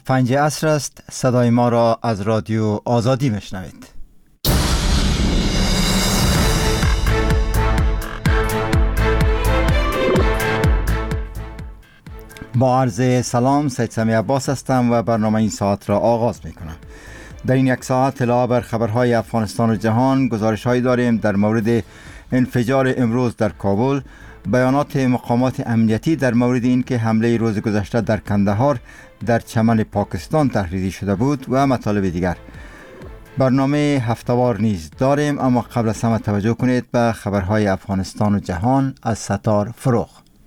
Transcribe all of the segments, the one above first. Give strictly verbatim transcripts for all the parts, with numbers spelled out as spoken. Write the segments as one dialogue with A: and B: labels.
A: پنج عصر است. صدای ما را از رادیو آزادی میشنوید. با عرض سلام، سید سمی عباس هستم و برنامه این ساعت را آغاز می کنم. در این یک ساعت اطلاع بر خبرهای افغانستان و جهان، گزارش هایی داریم در مورد انفجار امروز در کابل، بیانات مقامات امنیتی در مورد اینکه حمله روز گذشته در کندهار در چمن پاکستان تحریری شده بود و مطالب دیگر. برنامه هفته‌وار نیز داریم، اما قبل از همه توجه کنید به خبرهای افغانستان و جهان از ستار فروغ.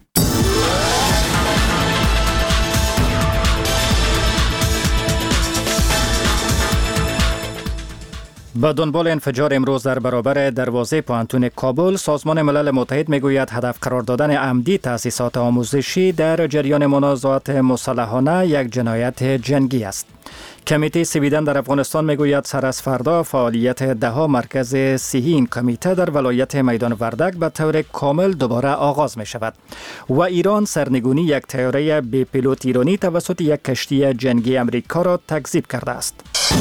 A: با دنبال انفجار امروز در برابر دروازه پوهنتون کابل، سازمان ملل متحد میگوید هدف قرار دادن عمدی تأسیسات آموزشی در جریان منازعات مسلحانه یک جنایت جنگی است. کمیته سویدن در افغانستان میگوید سر از فردا فعالیت دهها مرکز صحی این کمیته در ولایت میدان وردک به طور کامل دوباره آغاز می شود و ایران سرنگونی یک طیاره بی پیلوت ایرانی توسط یک کشتی جنگی امریکا را تکذیب کرده است.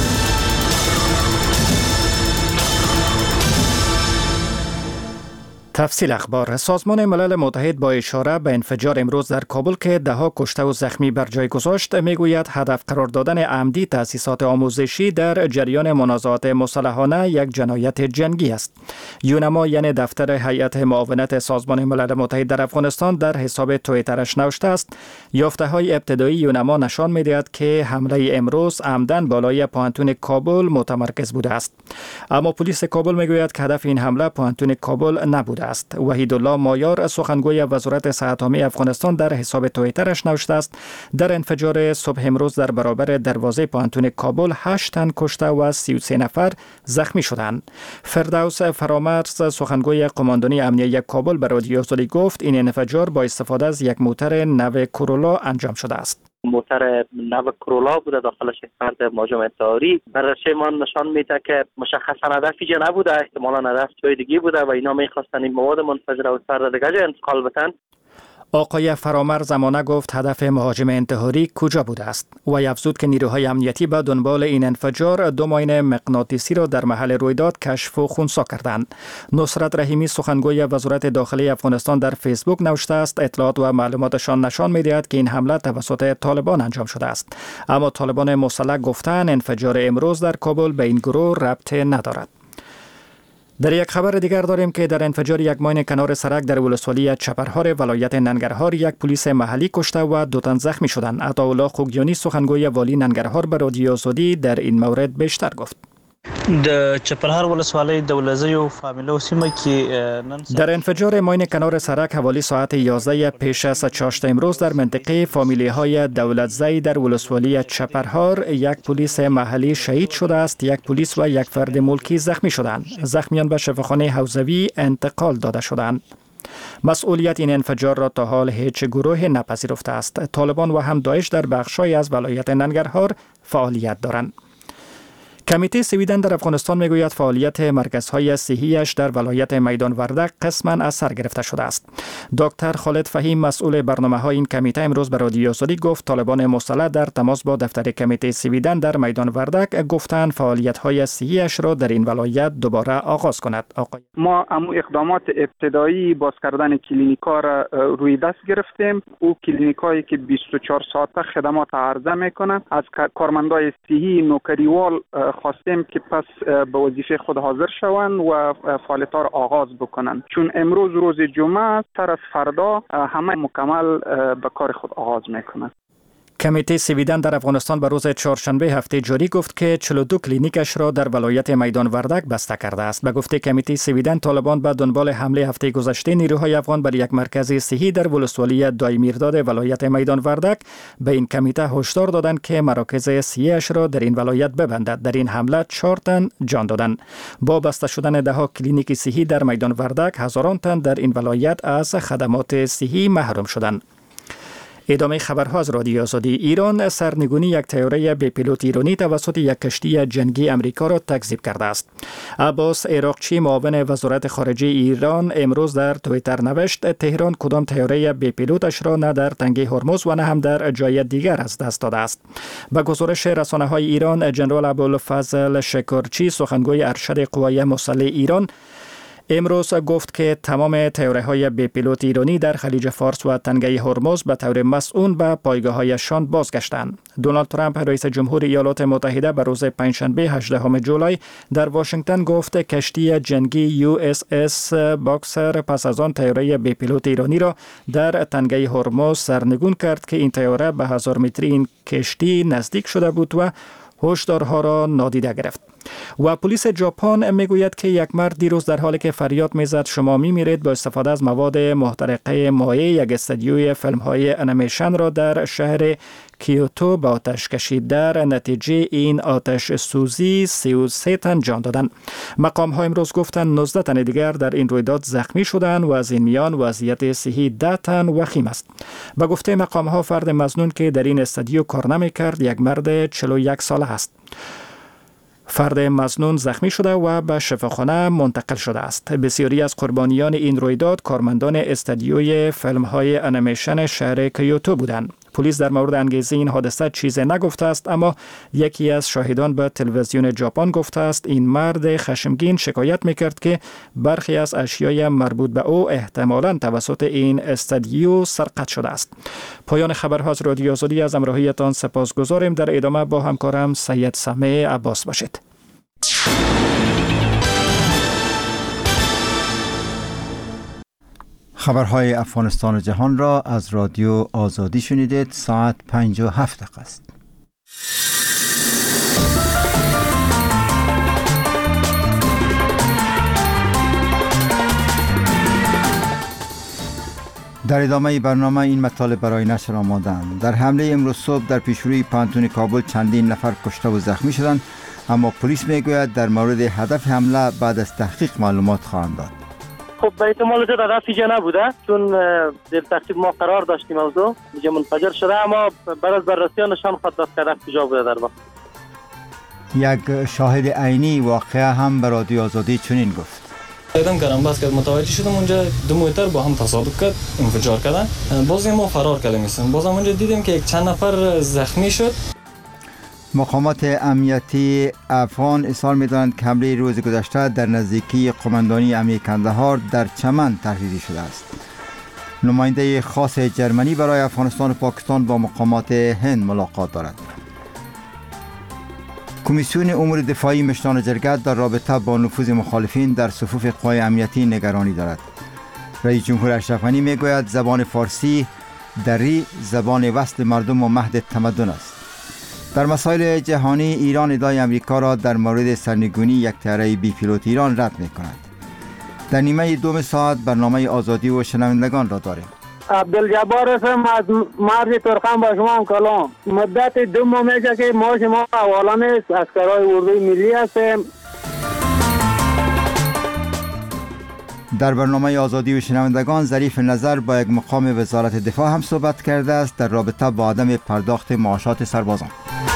A: تفصیل اخبار. سازمان ملل متحد با اشاره به انفجار امروز در کابل که دهها کشته و زخمی بر جای گذاشت میگوید هدف قرار دادن عمدی تأسیسات آموزشی در جریان منازعات مسلحانه یک جنایت جنگی است. یونما یعنی دفتر هیئت معاونت سازمان ملل متحد در افغانستان در حساب توییترش نوشته است یافته های ابتدایی یونما نشان میدهد که حمله امروز عمدن بالای پوهنتون کابل متمرکز بوده است. اما پلیس کابل میگوید که هدف این حمله پوهنتون کابل نبوده است. وحیدالله مایار سخنگوی وزارت صحت عامه افغانستان در حساب توییترش نوشته است در انفجار صبح امروز در برابر دروازه پوهنتون کابل هشت تن کشته و سی و سه نفر زخمی شدند. فردوس فرامرز سخنگوی قماندانی امنیتی کابل به رادیو آزادی گفت این انفجار با استفاده از یک موتر نو کورولا انجام شده است.
B: موتر نو کرولا بوده، داخلش فرد مهاجم انتحاری. بررسی ما نشان میده که مشخصا هدف اینجا نبوده، احتمالاً هدف جای دیگه بوده و اینا میخواستن این مواد منفجره و فرد دیگه جا انتقال بدن.
A: آقای فرامرز زمانه گفت هدف مهاجم انتحاری کجا بوده است و افزود که نیروهای امنیتی به دنبال این انفجار دو ماین مغناطیسی را در محل رویداد کشف و خنثی کردند. نصرت رحیمی سخنگوی وزارت داخلی افغانستان در فیسبوک نوشته است اطلاعات و معلوماتشان نشان می‌دهد که این حمله توسط طالبان انجام شده است، اما طالبان مسلح گفتند انفجار امروز در کابل به این گروه ربط ندارد. در یک خبر دیگر داریم که در انفجار یک ماین کنار سرک در ولسوالی چپرهار ولایت ننگرهار یک پلیس محلی کشته و دو تن زخمی شدند. عطاالله خوگیانی سخنگوی والی ننگرهار به رادیو آزادی در این مورد بیشتر گفت.
C: د چپرهار ولسوالۍ د ولزیو فامیلو سیمه کې
A: در انفجار ماین کنار سرک حوالی ساعت یازده پیش از چاشت امروز در منطقه فامیلی های دولتزی در ولسوالی چپرهار یک پلیس محلی شهید شده است. یک پلیس و یک فرد ملکی زخمی شدند. زخمیان به شفاخانه حوزوی انتقال داده شدند. مسئولیت این انفجار را تا حال هیچ گروه نپذیرفته است. طالبان و هم داعش در بخش‌هایی از ولایت ننگرهار فعالیت دارند. کمیته سویدن در افغانستان میگوید فعالیت مرکزهای صحیش در ولایت میدان وردک قسماً از سر گرفته شده است. دکتر خالد فهیم مسئول برنامه‌های این کمیته امروز به رادیو آزادی گفت طالبان مسلح در تماس با دفتر کمیته سویدن در میدان وردک گفتند فعالیت‌های صحیش را در این ولایت دوباره آغاز کند. آقای
D: ما امو اقدامات ابتدایی باز کردن کلینیک‌ها را روی دست گرفتیم. او کلینیکایی که بیست و چهار ساعته خدمات عرضه میکنند از کارمندای صحی نوکریوال خواستیم که پس به وظیفه خود حاضر شوند و فعالیت‌ها را آغاز بکنند، چون امروز روز جمعه سر از فردا همه مکمل به کار خود آغاز میکنند.
A: کمیته سویدن در افغانستان به روز چهارشنبه هفته جاری گفت که چهل و دو کلینیکش را در ولایت میدان وردک بسته کرده است. به گفته کمیته سویدن طالبان به دنبال حمله هفته گذشته نیروهای افغان بر یک مرکز صحی در ولسوالی دایمیرداد ولایت میدان وردک به این کمیته هشدار دادند که مراکز صحیش را در این ولایت ببندد. در این حمله چهار تن جان دادند. با بسته شدن ده ها کلینیک صحی در میدان وردک هزاران تن در این ولایت از خدمات صحی محروم شدند. ادامه خبرها از رادیو آزادی. ایران سرنگونی یک طیاره بی پیلوت ایرانی توسط یک کشتی جنگی امریکا را تکذیب کرده است. عباس عراقچی معاون وزارت خارجه ایران امروز در توییتر نوشت تهران کدام طیاره بی پیلوتش را نه در تنگه هرمز و نه هم در جای دیگر از دست داده است. به گزارش رسانه‌های ایران، جنرال ابوالفضل شکرچی سخنگوی ارشد قوای مسلح ایران امروز گفت که تمام طیاره‌های بی پیلوت ایرانی در خلیج فارس و تنگه هرمز به طور مسئول به پایگاه‌هایشان بازگشتند. دونالد ترامپ رئیس جمهور ایالات متحده به روز پنجشنبه هجدهم جولای در واشنگتن گفت کشتی جنگی یو اس اس باکسر پس از آن طیاره بی پیلوت ایرانی را در تنگه هرمز سرنگون کرد که این طیاره به هزار متری این کشتی نزدیک شده بود و هشدارها را نادیده گرفت. و پلیس ژاپن میگوید که یک مرد دیروز در حالی که فریاد میزد شما میمیرید با استفاده از مواد محترقه مایع یک استودیوی فیلم های انیمیشن را در شهر کیوتو به آتش کشید. در نتیجه این آتش سوزی سی و سه تن جان دادند. مقام ها امروز گفتند نوزده تن دیگر در این رویداد زخمی شدند و از این میان وضعیت صحی ده تن وخیم است. به گفته مقام ها فرد مظنون که در این استودیو کار نمی‌کرد یک مرد چهل و یک ساله است. فرد مظنون زخمی شده و به شفاخانه منتقل شده است. بسیاری از قربانیان این رویداد کارمندان استودیوی فیلم های انیمیشن شهر کیوتو بودند. پلیس در مورد انگیزه این حادثه چیزی نگفته است، اما یکی از شاهدان به تلویزیون ژاپن گفته است این مرد خشمگین شکایت میکرد که برخی از اشیای مربوط به او احتمالاً توسط این استودیو سرقت شده است. پایان خبرها از رادیو آزادی. از همراهیتان سپاسگزاریم. در ادامه با همکارم سید سمیع عباس باشید.
E: خبرهای افغانستان و جهان را از رادیو آزادی شنیدید. ساعت پنج و هفت دقیقه است. در ادامه برنامه این مطالب برای نشر آماده‌اند. در حمله امروز صبح در پیشروی پانتون کابل چندین نفر کشته و زخمی شدند، اما پلیس میگوید در مورد هدف حمله بعد از تحقیق معلومات خواهند داد.
B: خب به احتمال زیاد هدف اینجا نبوده، چون در ترتیب ما قرار داشتیم موضوع اینجا منفجر شده، اما بعد از بررسی نشان خود داد که هدف کجا بوده. در واقع
E: یک شاهد عینی واقعه هم به رادیو آزادی چنین گفت.
C: دیدم کردم بس که متوجه شدم اونجا دو موتر با هم تصادف کرد، انفجار کردن. باز ما فرار کردیم. باز اونجا دیدیم که یک چند نفر زخمی شد.
E: مقامات امنیتی افغان اظهار می‌دارند که حمله روز گذشته در نزدیکی قماندانی امنیتی کندهار در چمن تحریری شده است. نماینده خاص جرمنی برای افغانستان و پاکستان با مقامات هند ملاقات دارد. کمیسیون امور دفاعی مشتان جرگت در رابطه با نفوذ مخالفین در صفوف قوای امنیتی نگرانی دارد. رئیس جمهور اشرف غنی میگوید زبان فارسی دری زبان وصل مردم و مهد تمدن است. در مسائل جهانی ایران ادعای امریکا را در مورد سرنگونی یک طیاره بی پیلوت ایران رد می‌کند. در نیمه دوم ساعت برنامه آزادی و شنوندگان را داریم.
F: عبدالجبار هستم از مرز ترخم با شما هم کلام. مدت دو ماه میشه که ما شما اولان عسکرای اردوی ملی هستیم.
E: در برنامه آزادی و شنوندگان ظریف نظر با یک مقام وزارت دفاع هم صحبت کرده است در رابطه با عدم پرداخت معاشات سربازان.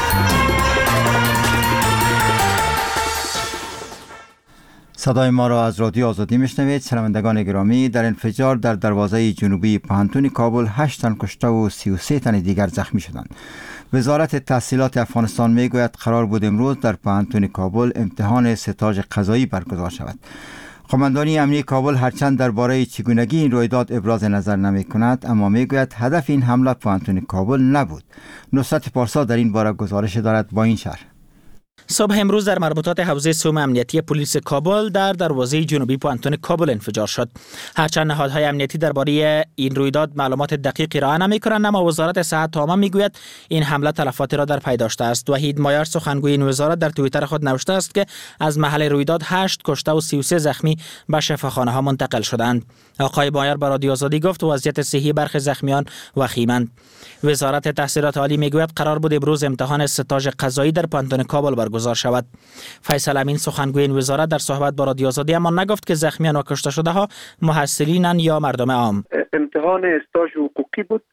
E: صدای ما را از رادیو آزادی میشنوید. شنوندگان گرامی، در انفجار در دروازه جنوبی پانتون کابل هشت تن کشته و سی و سه تن دیگر زخمی شدند. وزارت تحصیلات افغانستان میگوید قرار بود امروز در پانتون کابل امتحان ستاژ قضایی برگزار شود. قماندانی امنیتی کابل هرچند درباره چگونگی این رویداد ابراز نظر نمی کند، اما میگوید هدف این حمله پانتون کابل نبود. نصرت پارسا در این باره گزارش دارد با این شرح.
G: صبح امروز در مربوطات حوزه سوم امنیتی پلیس کابل در دروازه جنوبی پانتون کابل انفجار شد. هرچند نهادهای امنیتی درباره این رویداد معلومات دقیقی ارائه نمی‌کنند، اما وزارت صحت عامه میگوید این حمله تلفاتی را در پی داشته است. وحید مایار سخنگوی این وزارت در توییتر خود نوشته است که از محل رویداد هشت کشته و سی و سه زخمی به شفاخانه ها منتقل شدند. آقای مایار به رادیو آزادی گفت وضعیت صحی برخی زخمیان وخیمند. وزارت تحصیلات عالی میگوید قرار بود امروز امتحان ستاژ قضایی در پانتون کابل برگزار شود. فیصل امین سخنگوی این وزارت در صحبت با رادیو آزادی اما نگفت که زخمیان و کشته شده ها محصلینن یا مردم عام.
H: امتحان استاژ حقوقی بود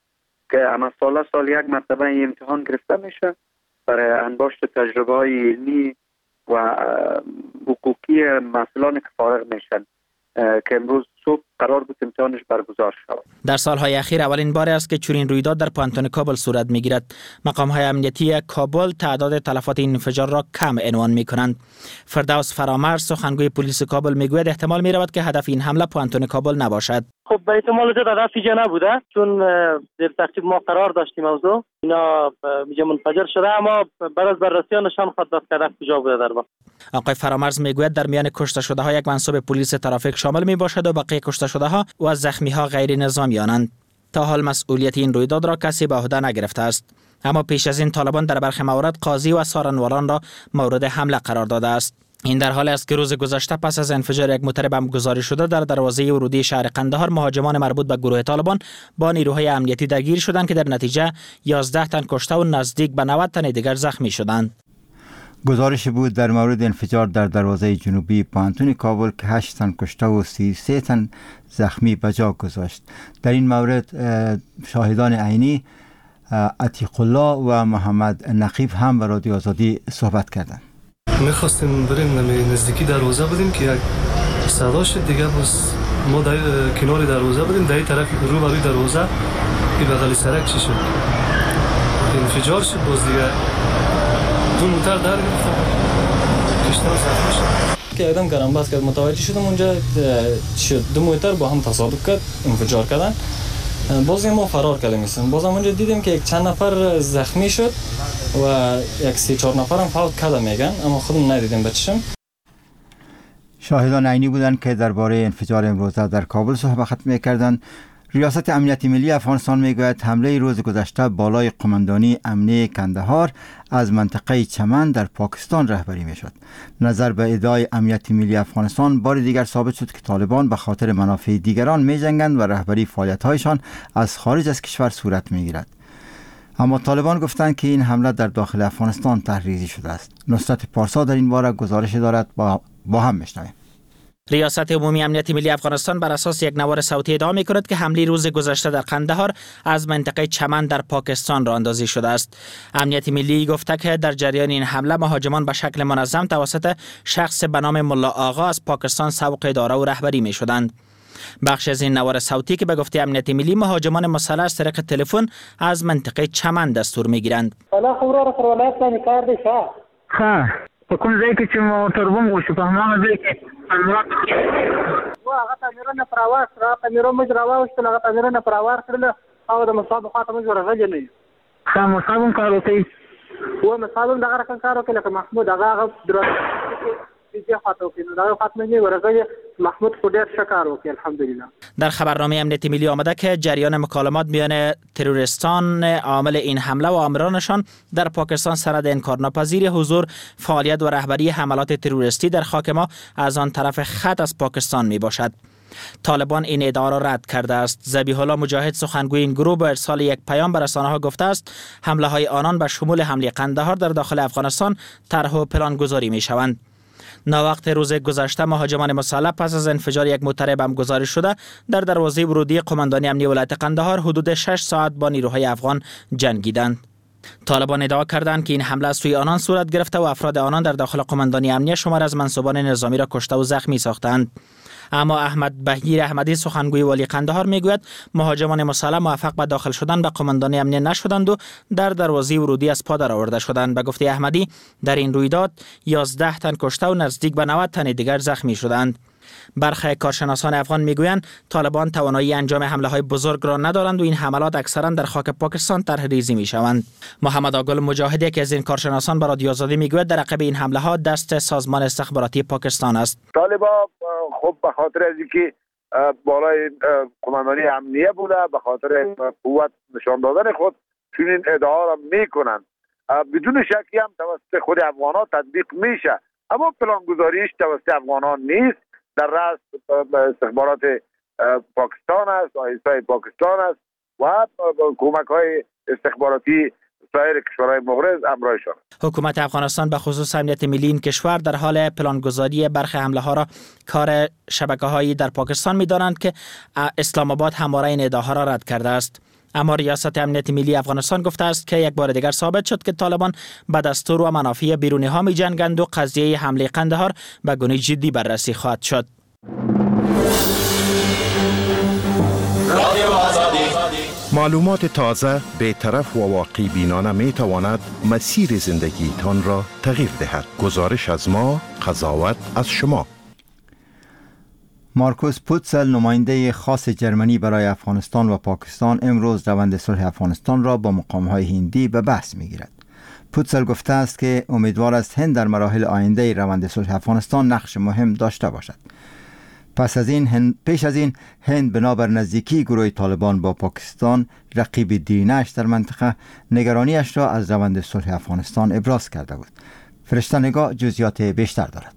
H: که اما سال سال یک مرتبه این امتحان گرفته میشه برای انباشت تجربه های علمی و حقوقی مسئولان که فارغ میشن که امروز صبح قرار بود امتحانش برگزار شود.
G: در سالهای اخیر اولین بار است که چنین رویداد در پانتون کابل صورت میگیرد. مقام‌های امنیتی کابل تعداد تلفات این انفجار را کم عنوان میکنند. فردوس فرامرز سخنگوی پلیس کابل میگوید احتمال میرود که هدف این حمله پانتون کابل نباشد.
B: خب به احتمال زیاد هدف اینجا نبوده، چون در تحقیق ما قرار داشتیم موضوع اینا میگه منفجر شده، اما بعد از بررسی نشان خود داد که هدف کجا بوده. در واقع
G: آقای فرامرز میگوید در میان کشته شده ها یک منصوب پلیس ترافیک شامل می باشد و بقیه کشته شده ها و زخمی ها غیر نظامیانند. تا حال مسئولیت این رویداد را کسی به عهده نگرفته است، اما پیش از این طالبان در برخی موارد قاضی و سارنواران را مورد حمله قرار داده است. این در حالی است که روز گذشته پس از انفجار یک موتر بمب گذاری شده در دروازه ورودی شهر قندهار، مهاجمان مربوط به گروه طالبان با نیروهای امنیتی درگیر شدند که در نتیجه یازده تن کشته و نزدیک به نود تن دیگر زخمی شدند.
E: گزارش بود در مورد انفجار در دروازه جنوبی پانتون کابل که هشت تن کشته و سی و سه تن زخمی به جا گذاشت. در این مورد شاهدان عینی عتیق الله و محمد نقیب هم به رادیو آزادی صحبت کردند.
I: میخواستیم بریم نمی نزدیکی دروازه بودیم که یک صدا شد دیگه، بس ما در کنار دروازه بودیم، در این طرف رو بروی دروازه این بغل سرک چی شد انفجار شد، باز دیگه دو موتر در گرفت کشته زخمی شد
C: که آدم گرم بس کرد. متوجه شدم اونجا شد دو موتر با هم تصادف کرد انفجار کردن. باز ما فرار کردیم میسن باز اونجا دیدیم که یک چند نفر زخمی شد و یک سی چهار نفر هم فوت کرده میگن، اما خودم ندیدیم بچشم.
E: شاهدان عینی بودند که درباره انفجار امروز در کابل صحبت میکردند. ریاست امنیت ملی افغانستان میگوید حمله روز گذشته بالای قماندانی امنیه کندهار از منطقه چمن در پاکستان رهبری میشد. نظر به ادعای امنیت ملی افغانستان بار دیگر ثابت شد که طالبان به خاطر منافع دیگران میجنگند و رهبری فعالیت‌هایشان از خارج از کشور صورت میگیرد. اما طالبان گفتند که این حمله در داخل افغانستان تحریزی شده است. نصرت پارسا در این باره گزارش دارد، با, با هم میشنویم.
G: ریاست عمومی امنیت ملی افغانستان بر اساس یک نوار صوتی ادعا می‌کند که حمله روز گذشته در قندهار از منطقه چمن در پاکستان راه اندازی شده است. امنیت ملی گفته که در جریان این حمله مهاجمان به شکل منظم توسط شخص به نام ملا آقا از پاکستان سوق اداره و رهبری می‌شدند. بخش از این نوار صوتی که به گفته امنیت ملی مهاجمان مسلح از طریق تلفن از منطقه چمن دستور می‌گیرند.
F: حالا خبر را ولایت باندې کار دی ښه
J: ها په کوم ځای کې چې موټر بم وشو په هماغه ځای کې امرات
F: و هغه تعمیرونه پر اواز را تعمیرونه مجرا واوښتل، هغه تعمیرونه پر اواز کړل او د مصاب خاطر موږ ورغلې نه
J: ښه مصابم کار وکړي
F: و مصابم دغه رقم کار وکړي لکه محمود هغه هغه درته دیگه خاطر وکړي دغه خاطر نه ورغلې محمود خودت شکر وکړي الحمدلله.
G: در خبرنامه امنیت ملی آمده که جریان مکالمات میان تروریستان عامل این حمله و آمرانشان در پاکستان سند انکارناپذیر حضور، فعالیت و رهبری حملات تروریستی در خاک ما از آن طرف خط از پاکستان می باشد. طالبان این ادعا را رد کرده است. ذبیح الله مجاهد سخنگوی این گروه با ارسال یک پیام به رسانه‌ها گفته است حمله های آنان به شمول حمله قندهار در داخل افغانستان طرح و پلان گذاری می شوند. ناوقت روز گذشته مهاجمان مسلح پس از انفجار یک موتر بمب گذاری شده در دروازه ورودی قماندانی امنیه ولایت قندهار حدود شش ساعت با نیروهای افغان جنگیدند. طالبان ادعا کردند که این حمله از سوی آنان صورت گرفته و افراد آنان در داخل قماندانی امنیه شمار از منصوبان نظامی را کشته و زخمی ساختند. اما احمد بهیر احمدی سخنگوی والی قندهار میگوید مهاجمان مسلح موفق به داخل شدن به قماندانی امنیه نشدند و در دروازه ورودی از پا درآورده شدند. به گفته احمدی در این رویداد یازده تن کشته و نزدیک به نود تن دیگر زخمی شدند. برخی کارشناسان افغان میگویند طالبان توانایی انجام حمله های بزرگ را ندارند و این حملات اکثرا در خاک پاکستان طرحریزی میشوند. محمد آگل مجاهد که از این کارشناسان به رادیو آزادی میگوید در عقب این حمله ها دست سازمان استخباراتی پاکستان است.
K: طالبان خب به خاطر از اینکه بالای قماندانی امنیه بوده، به خاطر قوت نشان دادن خود چنین ادعا را میکنند. بدون شکی هم توسط خود افغانان تطبیق میشه، اما پلانگذاریش توسط افغانان نیست، در رأس استخبارات پاکستان است، آیسای پاکستان است و کمک های استخباراتی سایر کشورهای مغرض امرایشان.
G: حکومت افغانستان به خصوص امنیت ملی این کشور در حال پلانگذاری برخی حمله ها را کار شبکه هایی در پاکستان می دانند که اسلام آباد همواره این ادعاها را رد کرده است. اما ریاست امنیت ملی افغانستان گفته است که یک بار دیگر ثابت شد که طالبان به دستور و منافع بیرونی ها می جنگند و قضیه حمله قندهار به گونه جدی بررسی خواهد شد.
L: معلومات تازه، بی‌طرف و واقعی بینانه می تواند مسیر زندگی تان را تغییر دهد. گزارش از ما، قضاوت از شما.
E: مارکوس پوتسل، نماینده خاص جرمنی برای افغانستان و پاکستان، امروز روند صلح افغانستان را با مقام‌های هندی به بحث می‌گیرد. پوتسل گفته است که امیدوار است هند در مراحل آینده روند صلح افغانستان نقش مهم داشته باشد. پس از این هند پیش از این هند بنابر نزدیکی گروه طالبان با پاکستان، رقیب دیرینه‌اش در منطقه، نگرانیش را از روند صلح افغانستان ابراز کرده بود. فرشته نگاه جزئیات بیشتر دارد.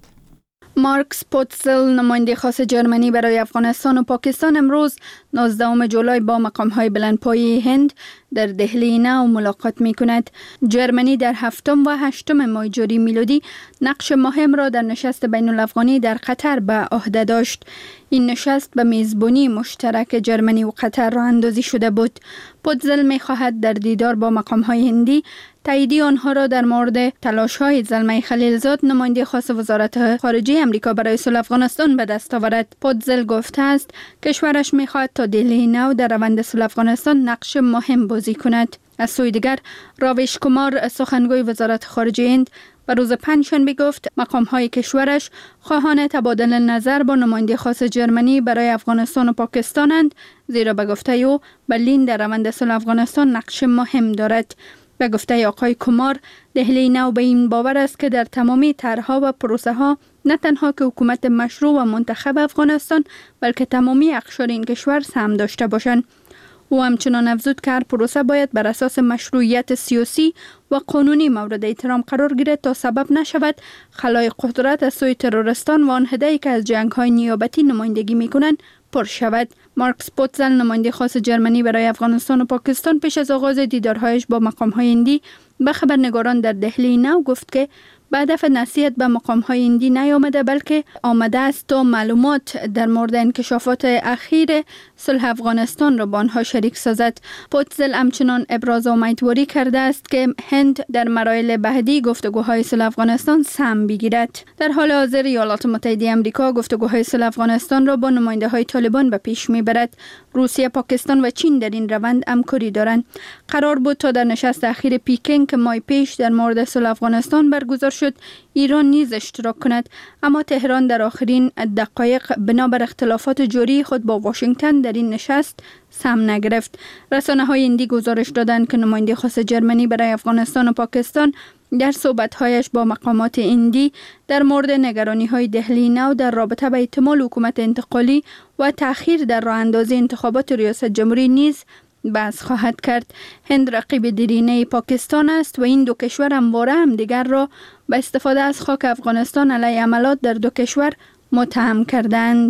M: مارکس پوتسل، نماینده خاص جرمنی برای افغانستان و پاکستان، امروز نوزدهم جولای با مقام‌های بلندپایه هند در دهلی نو ملاقات می‌کند. جرمنی در هفتم و هشتم ماه جاری میلادی نقش مهم را در نشست بین الافغانی در قطر به عهده داشت. این نشست به میزبانی مشترک جرمنی و قطر راه اندازی شده بود. پوتسل می‌خواهد در دیدار با مقام‌های هندی تایید آنها را در مورد تلاش‌های زلمه خلیلزاد، نماینده خاص وزارت خارجه آمریکا برای صلح افغانستان، به دست آورد. پوتسل گفته است کشورش می‌خواهد تا دهلی نو در روند صلح افغانستان نقش مهم بازی کند. از سوی دیگر، راویش کمار، سخنگوی وزارت خارجه هند، و روز پنجشنبه گفت مقام‌های کشورش خواهان تبادل نظر با نماینده خاص جرمنی برای افغانستان و پاکستانند، زیرا به گفته او برلین در روند صلح افغانستان نقش مهم دارد. به گفته آقای کمار، دهلی نو به این باور است که در تمامی طرح‌ها و پروسه‌ها نه تنها که حکومت مشروع و منتخب افغانستان، بلکه تمامی اقشار این کشور سهم داشته باشند. او همچنان افزود که هر پروسه باید بر اساس مشروعیت سیاسی و قانونی مورد احترام قرار گیرد تا سبب نشود خلای قدرت از سوی تروریستان و آن هده‌ای که از جنگ‌های نیابتی نمایندگی می‌کنند پر شود. مارکس پوتسل، نماینده خاص جرمنی برای افغانستان و پاکستان، پیش از آغاز دیدارهایش با مقام‌های هندی به خبرنگاران در دهلی نو گفت که به هدف نصیحت به مقام‌های هندی نیامده، بلکه آمده است تا معلومات در مورد انکشافات اخیر صلح افغانستان را با آنها شریک سازد. پوتسل همچنان ابراز امیدواری کرده است که هند در مراحل بعدی گفتگوهای صلح افغانستان سهم بگیرد. در حال حاضر ایالات متحده آمریکا گفتگوهای صلح افغانستان را با نماینده‌های طالبان به پیش میبرد. روسیه، پاکستان و چین در این روند همکاری دارند. قرار بود تا در نشست اخیر پیکینگ که ماه پیش در مورد صلح افغانستان برگزار شد، ایران نیز اشتراک کند، اما تهران در آخرین دقایق بنابر اختلافات جاری خود با واشنگتن در این نشست سهم نگرفت. رسانه‌های هندی گزارش دادند که نماینده خاص جرمنی برای افغانستان و پاکستان در صحبت‌هایش با مقامات هندی در مورد نگرانی‌های دهلی نو در رابطه با احتمال حکومت انتقالی و تأخیر در راه اندازی انتخابات ریاست جمهوری نیز بحث خواهد کرد. هند رقیب دیرینه پاکستان است و این دو کشور همواره هم دیگر را به استفاده از خاک افغانستان علیه حملات در دو کشور متهم کردند.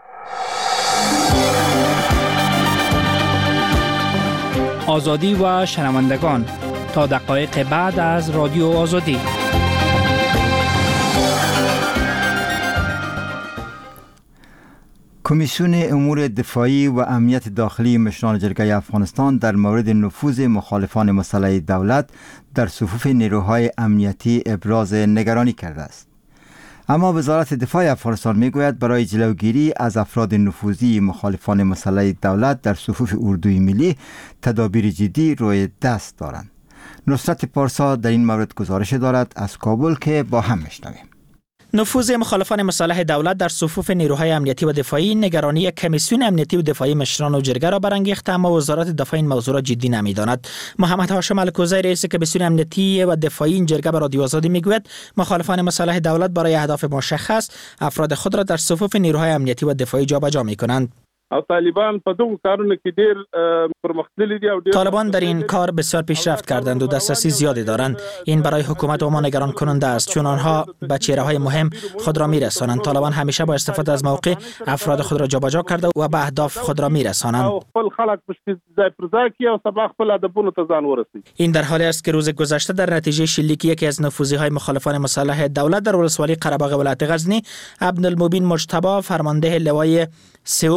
A: آزادی و شنوندگان، تا دقایق بعد از رادیو آزادی.
E: کمیسیون امور دفاعی و امنیت داخلی مشران جرگه افغانستان در مورد نفوذ مخالفان مسلح دولت در صفوف نیروهای امنیتی ابراز نگرانی کرده است. اما وزارت دفاع افغانستان میگوید برای جلوگیری از افراد نفوذی مخالفان مسلح دولت در صفوف اردوی ملی تدابیر جدی روی دست دارند. نصرت پارسا در این مورد گزارش دارد از کابل که با هم میشنویم.
G: نفوذ مخالفان مسلح دولت در صفوف نیروهای امنیتی و دفاعی نگرانی کمیسیون امنیتی و دفاعی مشران و جرگه را برانگیخته، اما وزارت دفاع این موضوع را جدی نمی‌داند. محمد هاشم الکوزی، رئیس کمیسیون امنیتی و دفاعی این جرگه به رادیو آزادی میگوید مخالفان مسلح دولت برای اهداف مشخص افراد خود را در صفوف نیروهای امنیتی و دفاعی جابجا می‌کنند.
N: او طالبان په دغه کارونو کې ډېر پرمختللي دي او ډېر
G: طالبان در این کار بسیار پیشرفت کردند و دسترسی زیادی دارند. این برای حکومت و ما نگران کننده است، چون آنها به چهره‌های مهم خود را میرسانند. طالبان همیشه با استفاده از موقع افراد خود را جابجا کرده و به اهداف خود را میرسانند.
N: خپل خلک په ځای پر ځای کې او سبا خپل هدفونو ته ځان ورسوي.
G: این در حالی است که روز گذشته در نتیجه شلیک یکی از نفوذی‌های مخالفان مسلح دولت در ولسوالی قره‌باغ ولایت غزنی، عبدالمبین مجتبی، فرمانده لوای سوم اردوی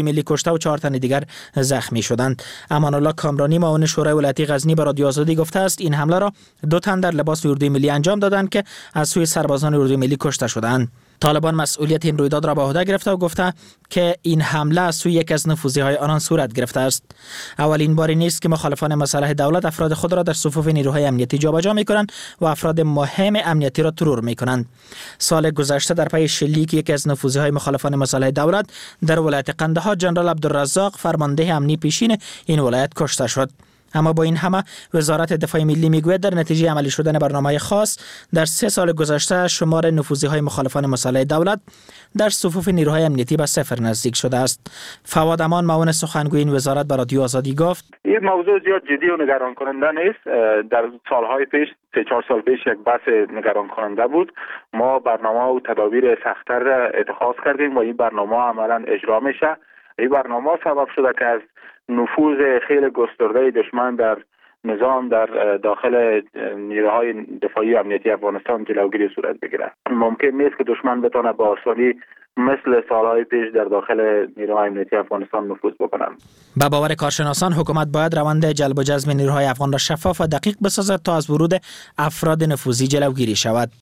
G: ملی کشته و چهار تن دیگر زخمی شدند. امان الله کامرانی معاون شورای ولایتی غزنی به رادیو آزادی گفته است این حمله را دو تن در لباس اردوی ملی انجام دادند که از سوی سربازان اردوی ملی کشته شدند. طالبان مسئولیت این رویداد را به عهده گرفته و گفته که این حمله از سوی یک از نفوذی‌های آنان صورت گرفته است. اولین باری نیست که مخالفان مصالح دولت افراد خود را در صفوف نیروهای امنیتی جابجا می‌کنند و افراد مهم امنیتی را ترور می‌کنند. سال گذشته در پی شلیک یک از نفوذی‌های مخالفان مصالح دولت در ولایت قندهار جنرال عبدالرزاق فرمانده امنی پیشین این ولایت کشته شد. اما با این همه وزارت دفاع ملی میگوید در نتیجه عملی شدن برنامه خاص در سه سال گذشته شمار نفوذی‌های مخالفان مصالح دولت در صفوف نیروهای امنیتی به صفر نزدیک شده است. فواد امان معاون سخنگوی این وزارت به رادیو آزادی گفت
O: این موضوع زیاد جدی و نگران کننده نیست. در سالهای پیش سه چهار سال پیش یک بحث نگران کننده بود. ما برنامه و تدابیر سخت‌تر اتخاذ کردیم و این برنامه عملاً اجرا میشه. این برنامه سبب شده که از نفوذ خیلی گسترده دشمن در نظام در داخل نیروهای دفاعی امنیتی افغانستان جلوگیری صورت بگیرد. ممکن نیست که دشمن بتونه با آسانی مثل سالهای پیش در داخل نیروهای امنیتی افغانستان نفوذ بکنند.
G: با باور کارشناسان حکومت باید روند جلب و جذب نیروهای افغان را شفاف و دقیق بسازد تا از ورود افراد نفوذی جلوگیری شود.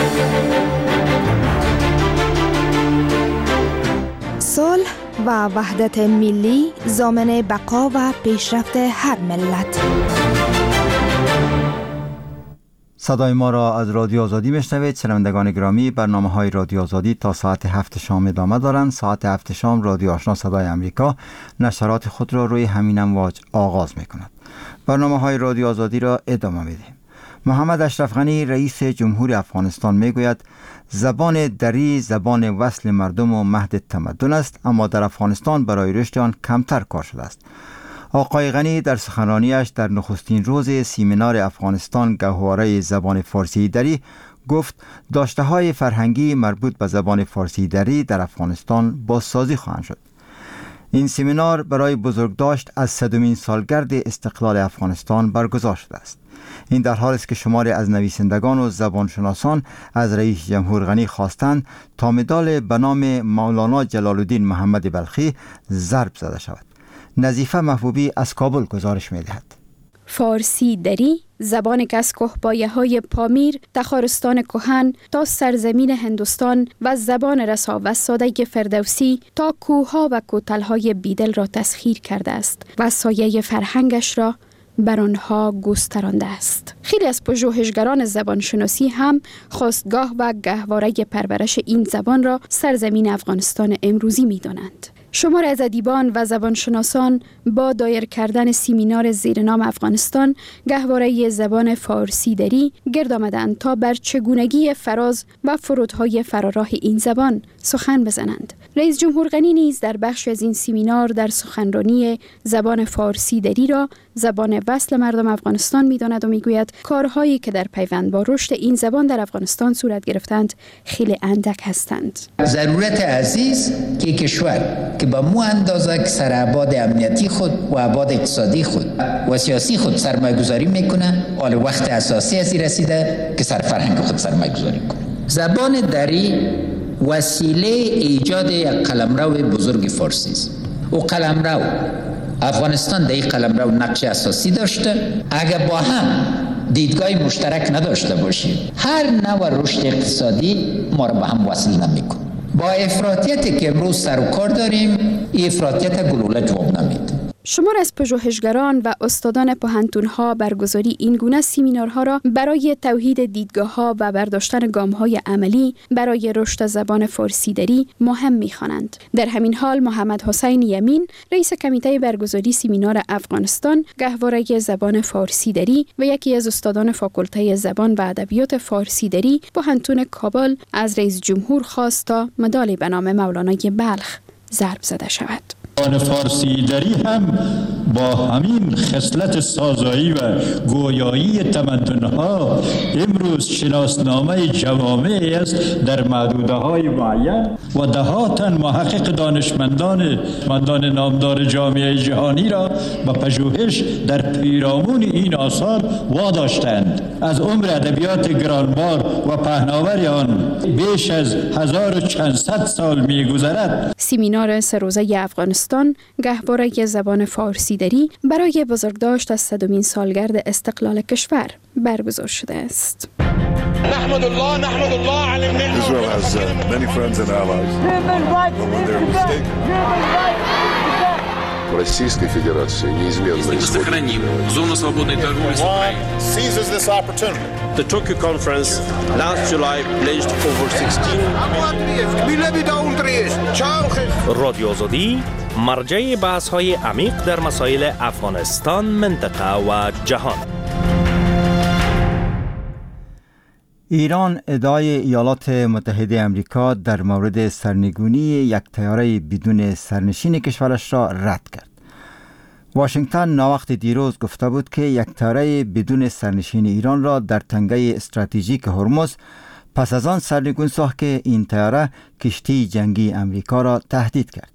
P: صلح و وحدت ملی ضامن بقا و پیشرفت هر ملت.
E: صدای ما را از رادیو آزادی میشنوید. شنوندگان گرامی، برنامه های رادیو آزادی تا ساعت هفت شام ادامه دارند. ساعت هفت شام رادیو آشنا صدای امریکا نشرات خود را روی همین امواج آغاز می کند. برنامه های رادیو آزادی را ادامه میدیم. محمد اشرف غنی رئیس جمهور افغانستان میگوید زبان دری زبان وصل مردم و مهد تمدن است، اما در افغانستان برای رشد آن کمتر کار شده است. آقای غنی در سخنرانیش در نخستین روز سیمینار افغانستان گهواره زبان فارسی دری گفت داشته‌های فرهنگی مربوط به زبان فارسی دری در افغانستان بازسازی خواهند شد. این سیمینار برای بزرگداشت از صدمین سالگرد استقلال افغانستان برگزار شده است. این در حالی است که شماری از نویسندگان و زبانشناسان از رئیس جمهور غنی خواستند تا مدال به نام مولانا جلال الدین محمد بلخی ضرب زده شود. نظیفه محبوبی از کابل گزارش می‌دهد.
M: فارسی دری زبانی که از کهبایه‌های پامیر، تخارستان کهن تا سرزمین هندوستان و زبان رسا و ساده فردوسی تا کوه‌ها و کوتل‌های بیدل را تسخیر کرده است و سایه فرهنگش را بر آنها گسترانده است. خیلی از پژوهشگران زبانشناسی هم خواستگاه و گهواره پرورش این زبان را سرزمین افغانستان امروزی می‌دانند. شمار از ادیبان و زبانشناسان با دایر کردن سیمینار زیر نام افغانستان گهواره زبان فارسی دری گرد آمدند تا بر چگونگی فراز و فرودهای فراراه این زبان سخن بزنند. رئیس جمهور غنی نیز در بخش از این سیمینار در سخنرانی زبان فارسی دری را زبان وصل مردم افغانستان می‌داند و می‌گوید کارهایی که در پیوند با رشد این زبان در افغانستان صورت گرفتند خیلی اندک هستند.
Q: ضرورت عزیز که کشور که با مو اندازه که سر ابعاد امنیتی خود و ابعاد اقتصادی خود و سیاسی خود سرمایه گذاری میکنه، حال وقت اساسی از این رسیده که سر فرهنگ خود سرمایه گذاری کنه. زبان دری وسیله ایجاد یک قلمرو بزرگ فارسی است. و قلمرو افغانستان در این قلمرو نقش اساسی داشته. اگر با هم دیدگاه مشترک نداشته باشیم هر نوع رشد اقتصادی ما را به هم وصل نمیکنه. با افراطیتی که امروز سر و کار داریم این افراطیت گلوله جواب نمیده.
M: شمار از پژوهشگران و استادان پوهنتون‌ها برگزاری این گونه سیمینارها را برای توحید دیدگاه‌ها و برداشتن گام‌های عملی برای رشد زبان فارسی دری مهم می‌خوانند. در همین حال محمد حسین یمین رئیس کمیته برگزاری سیمینار افغانستان گهواره زبان فارسی دری و یکی از استادان فاکولته زبان و ادبیات فارسی دری پوهنتون کابل از رئیس جمهور خواست تا مدالی به نام مولانای بلخ ضرب زده شود.
R: زبان فارسی دری هم با همین خصلت سازایی و گویایی تمدن‌ها امروز شناسنامه جوامعی است در محدوده‌های معین و دهاتن محقق دانشمندان مندان نامدار جامعه جهانی را به پژوهش در پیرامون این آثار واداشتند. از عمر ادبیات گرانبار و پهناور آن بیش از هزار و چند صد سال می‌گذرد.
M: سمینار سه روزه افغانستان گهواره زبان فارسی دری برای بزرگداشت از صدمین سالگرد استقلال کشور برگزار شده است.
S: نحمد الله نحمد الله على النعمة. Israel has uh, many friends and allies. But when they're mistaken. Российской Федерации неизменно
T: сохраним зону свободной торговли с Украиной.
S: Seizes this opportunity. The Tokyo conference last July pledged over sixteen.
U: رادیو آزادی مرجع بحث‌های عمیق در مسائل افغانستان، منطقه و جهان.
E: ایران ادعای ایالات متحده آمریکا در مورد سرنگونی یک طیاره بدون سرنشین کشورش را رد کرد. واشنگتن ناوقت دیروز گفته بود که یک طیاره بدون سرنشین ایران را در تنگه استراتژیک هرمز پس از آن سرنگون ساخت که این طیاره کشتی جنگی آمریکا را تهدید کرد.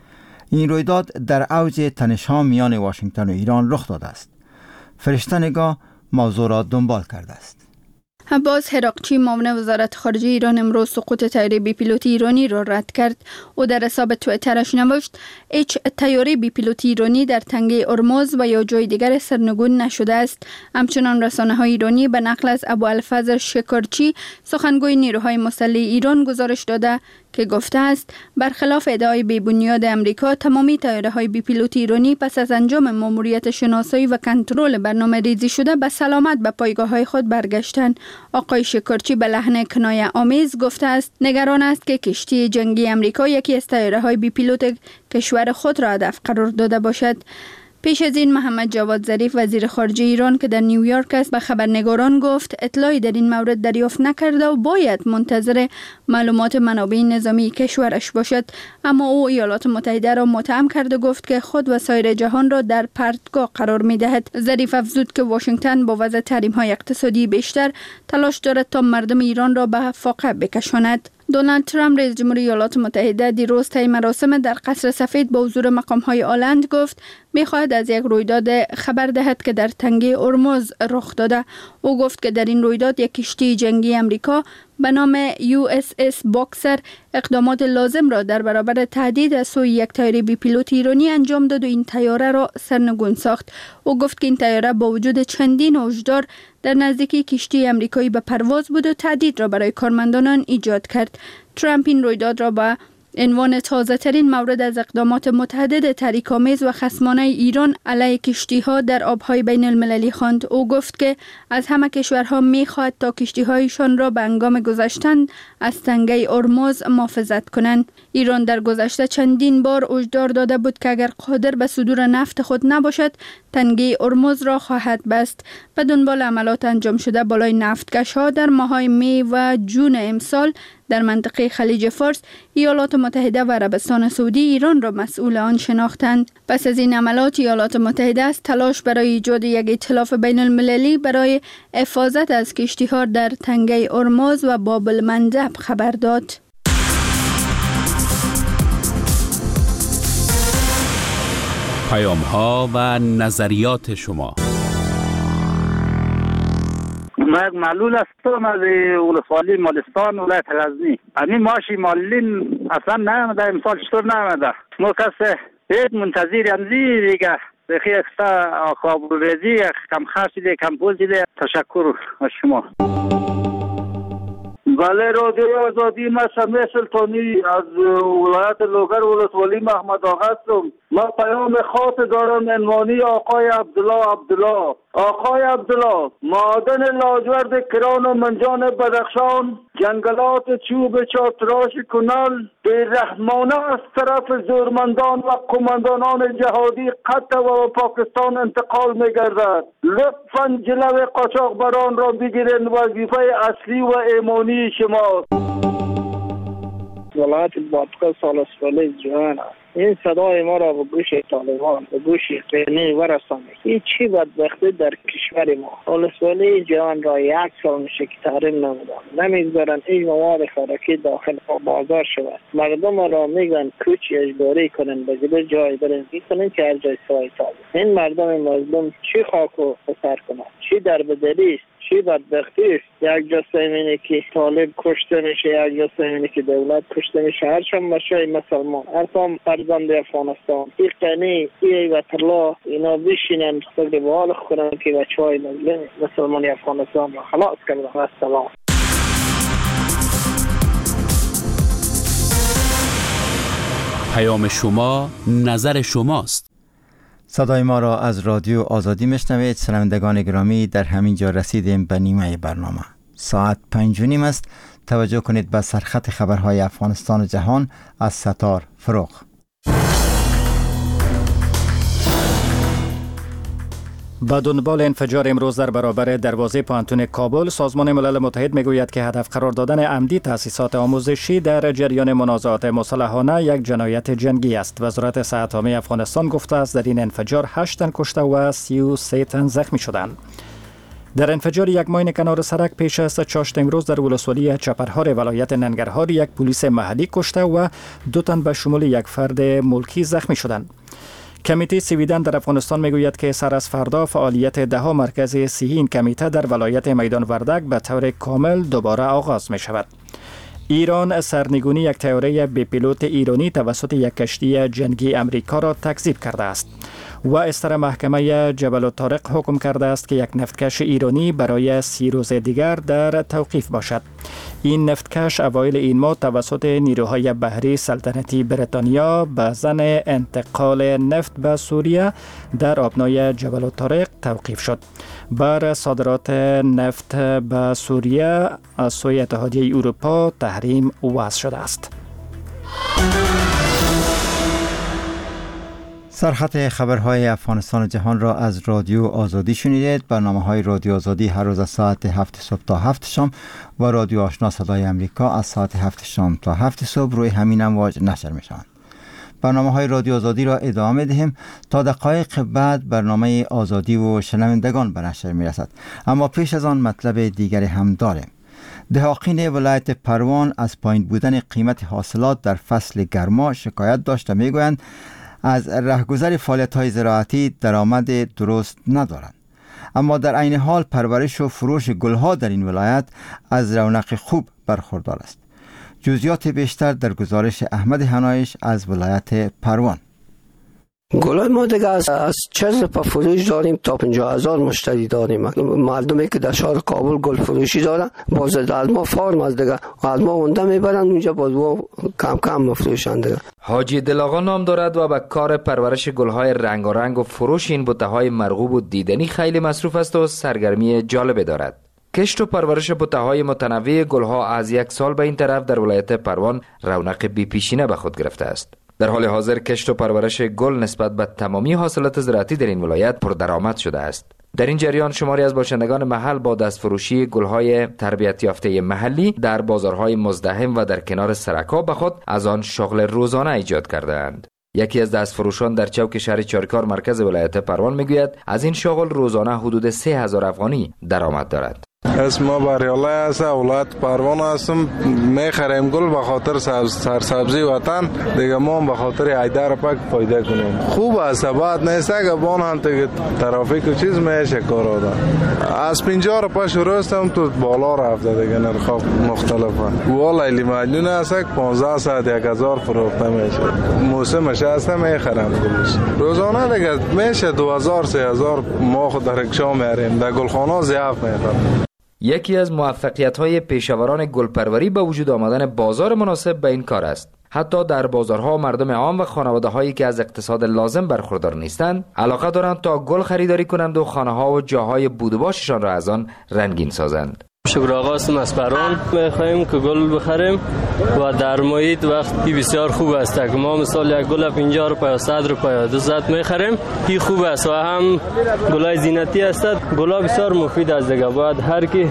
E: این رویداد در اوج تنش‌ها میان واشنگتن و ایران رخ داده است. فرشته نگاه موضوع را دنبال کرده است.
M: عباس هراقچی معاون وزارت خارجه ایران امروز سقوط طیاره بی پیلوت ایرانی را رد کرد. او در حساب توییترش نوشت هیچ طیاره بی پیلوت ایرانی در تنگه هرمز و یا جای دیگر سرنگون نشده است. همچنان رسانه‌های ایرانی به نقل از ابوالفضل شکرچی سخنگوی نیروهای مسلح ایران گزارش داده که گفته است برخلاف ادعای بی‌بنیاد امریکا تمامی طیاره‌های بی پیلوت ایرانی پس از انجام ماموریت شناسایی و کنترل برنامه‌ریزی شده به سلامت به پایگاه‌های خود برگشتند. آقای شکرچی به لحن کنایه آمیز گفته است نگران است که کشتی جنگی امریکا یکی از طیاره‌های بی پیلوت کشور خود را هدف قرار داده باشد. پیش از این محمد جواد ظریف وزیر خارجه ایران که در نیویورک است به خبرنگاران گفت اطلاعی در این مورد دریافت نکرده و باید منتظر معلومات منابع نظامی کشورش باشد. اما او ایالات متحده را متهم کرد و گفت که خود و سایر جهان را در پرتگاه قرار می دهد. ظریف افزود که واشنگتن با وضع تحریم های اقتصادی بیشتر تلاش دارد تا مردم ایران را به فاقه بکشاند. دونالد ترامپ رئیس جمهور ایالات متحده دیروز طی مراسم در قصر سفید با حضور مقام‌های آلند گفت می‌خواهد از یک رویداد خبر دهد که در تنگه هرمز رخ داده. او گفت که در این رویداد یک کشتی جنگی امریکا به نام یو اس اس باکسر اقدامات لازم را در برابر تهدید از سوی یک طیاره بی پیلوت ایرانی انجام داد و این طیاره را سرنگون ساخت. او گفت که این طیاره با وجود چندین هشدار در نزدیکی کشتی امریکایی به پرواز بود و تهدید را برای کارمندان آن ایجاد کرد. ترامپ این رویداد را با عنوان تازه ترین مورد از اقدامات متعدد تحریک‌آمیز و خصمانه ایران علیه کشتی‌ها در آب‌های بین المللی خواند. او گفت که از همه کشورها می‌خواهد تا کشتی‌هایشان را به هنگام گذشتن از تنگه هرمز محافظت کنند. ایران در گذشته چندین بار هشدار داده بود که اگر قادر به صدور نفت خود نباشد تنگه هرمز را خواهد بست. به دنبال عملات انجام شده بالای نفتکش‌ها در ماه‌های می و جون امسال در منطقه خلیج فارس ایالات متحده و عربستان سعودی ایران را مسئول آن شناختند. پس از این عملات ایالات متحده است تلاش برای ایجاد یک ائتلاف بین المللی برای حفاظت از کشتی‌ها در تنگه هرمز و باب المندب خبر داد.
V: پیام‌ها و نظریات شما.
J: ما یک معلول هستم از ولسوالی مالستان ولایت غزنی. همین ماشی مالین اصلا نمیده، امسال چطور نمیده؟ ما کسی هیچ منتظر همزی دیگه بخی اکستا آقابرو ریزی کم خرچی ده کم پوزی ده. تشکر از شما.
W: بله رادیو آزادی، من شمع سلطانی از ولایت لوگر ولسوالی محمد آقا هستم. من پیام خاص دارم عنوانی آقای عبدالله عبدالله. آقای عبدالله، معادن لاجورد کران و منجان بدخشان، جنگلات چوب چارتراش کنال بی‌رحمانه از طرف زورمندان و قماندانان جهادی قطع و پاکستان انتقال می‌گردد. لطفاً جلوی قاچاقبران را بگیرین، وظیفه اصلی و ایمانی شماست.
F: ولایت بادغیس سالسپولی جوان است. این صدای ما را به گوش طالبان به گوش قینی ورسانید. این چی بدبختی در کشور ما. سالسپولی جوان را یک سال میشه که تحریم نمودن، نمیگذارن این مواد خوراکی داخل بازار شود. مردم را میگن کوچ اجباری کنن به جای جای برن کنن که هر جای سوای تازه. این مردم مظلوم چی خاک و خسار کنند، چی در بدری است، چی بدبختی است. یک جا سیمینی که طالب کشته میشه، یک جا سیمینی که دولت کشته میشه. هرچند مشای مسلمان هرچند فرزند افغانستان این قنی ای وطلا اینا بشینن فکر به حال خودن که بچه های مسلمان افغانستان را خلاص کردن. السلام.
V: پیام شما نظر شماست.
E: صدای ما را از رادیو آزادی میشنوید. شنوندگان گرامی، در همین جا رسیدیم به نیمه برنامه. ساعت پنج و نیم است. توجه کنید به سرخط خبرهای افغانستان و جهان از ستار فروغ.
A: با دنبال انفجار امروز در برابر دروازه پانتون کابل، سازمان ملل متحد میگوید که هدف قرار دادن عمدی تأسیسات آموزشی در جریان منازعات مسلحانه یک جنایت جنگی است. وزارت صحت عامه افغانستان گفته است در این انفجار هشت تن کشته و سی و سه تن زخمی شدند. در انفجار یک ماین کنار سرک پیش از چاشت امروز در ولسوالی چپرهار ولایت ننگرهار یک پلیس محلی کشته و دو تن به شمول یک فرد ملکی زخمی شدند. کمیته سویدن در افغانستان میگوید که سر از فردا فعالیت دهها مرکز صحی این کمیته در ولایت میدان وردک به طور کامل دوباره آغاز می شود. ایران سرنگونی یک طیاره بی پیلوت ایرانی توسط یک کشتی جنگی امریکا را تکذیب کرده است و استر محکمه جبل الطارق حکم کرده است که یک نفتکش ایرانی برای سی روز دیگر در توقیف باشد. این نفتکش اوایل این ماه توسط نیروهای بحری سلطنتی بریتانیا به ضمن انتقال نفت به سوریه در آبنای جبل الطارق توقیف شد. بر صادرات نفت به سوریه از سوی اتحادیه اروپا تحریم وضع شده است.
E: سرخط خبرهای افغانستان و جهان را از رادیو آزادی شنیدید. برنامه‌های رادیو آزادی هر روز از ساعت هفت صبح تا هفت شام و رادیو آشنا صدای امریکا از ساعت هفت شام تا هفت صبح روی همین امواج نشر می‌شوند. برنامه‌های رادیو آزادی را ادامه دهیم تا دقایق بعد برنامه آزادی و شنوندگان به نشر می‌رسد. اما پیش از آن مطلب دیگری هم داریم. دهاقین ولایت پروان از پایین بودن قیمت حاصلات در فصل گرما شکایت داشته می‌گویند از رهگذر فعالیت‌های زراعتی درآمد درست ندارند. اما در عین حال پرورش و فروش گلها در این ولایت از رونق خوب برخوردار است. جزئیات بیشتر در گزارش احمد حنایش از ولایت پروان.
B: گلای ما دیگه از, از چهل پا فروش داریم تا پنجاه هزار مشتری داریم. مردمی که در شهر کابل گل فروشی دارن باز از ما فارم از دیگه از ما اونده میبرن اونجا باز ما کم کم مفروشن دیگه.
D: حاجی دلاغا نام دارد و به کار پرورش گلهای رنگارنگ و فروش این بوته‌های مرغوب و دیدنی خیلی مصروف است و سرگرمی جالب دارد. کشت و پرورش بوته‌های متنوع گلها از یک سال به این طرف در ولایت پروان رونق بی پیشینه به خود گرفته است. در حال حاضر کشت و پرورش گل نسبت به تمامی حاصلات زراعتی در این ولایت پردرآمد شده است. در این جریان شماری از باشندگان محل با دستفروشی گلهای تربیت یافته محلی در بازارهای مزدحم و در کنار سرک‌ها به خود از آن شغل روزانه ایجاد کرده‌اند. یکی از دستفروشان در چوک شهر چارکار مرکز ولایت پروان میگوید از این شغل روزانه حدود سه هزار افغانی درآمد دارد.
H: اسم ما بریاله است، ولایت پروان هستم. میخریم گل به خاطر سرسبزی وطن دیگه، ما به خاطر ایدار پاک فایده کنیم. خوب است، بعد نیست که بان هم دیگه ترافیک و چیز میشه کار آدم. از پنجاه روپیه شروع هستم تو بالا رفته دیگه، نرخ مختلفه. والا لیمون است پانزده صد یک هزار فروخته میشه. موسمش است میخرم گلش. روزانه دیگه میشه دو هزار سه هزار ما خود در رکشا میاریم. در گلخانه ضعف میخرم.
D: یکی از موفقیت‌های پیشوران گلپروری به وجود آمدن بازار مناسب به این کار است. حتی در بازارها مردم عام و خانواده‌هایی که از اقتصاد لازم برخوردار نیستند، علاقه دارند تا گل خریداری کنند و خانه‌ها و جاهای بود و باششان را از آن رنگین سازند.
C: شکر آقا هستم از پروان. میخوایم که گل بخریم و در محیط وقتی بسیار خوب است که ما مثال یک گل پنجاه روپیه صد روپیه دوصد میخریم. این خوب است و هم گلای زینتی هستند. گلا بسیار مفید است دیگه. باید هر کی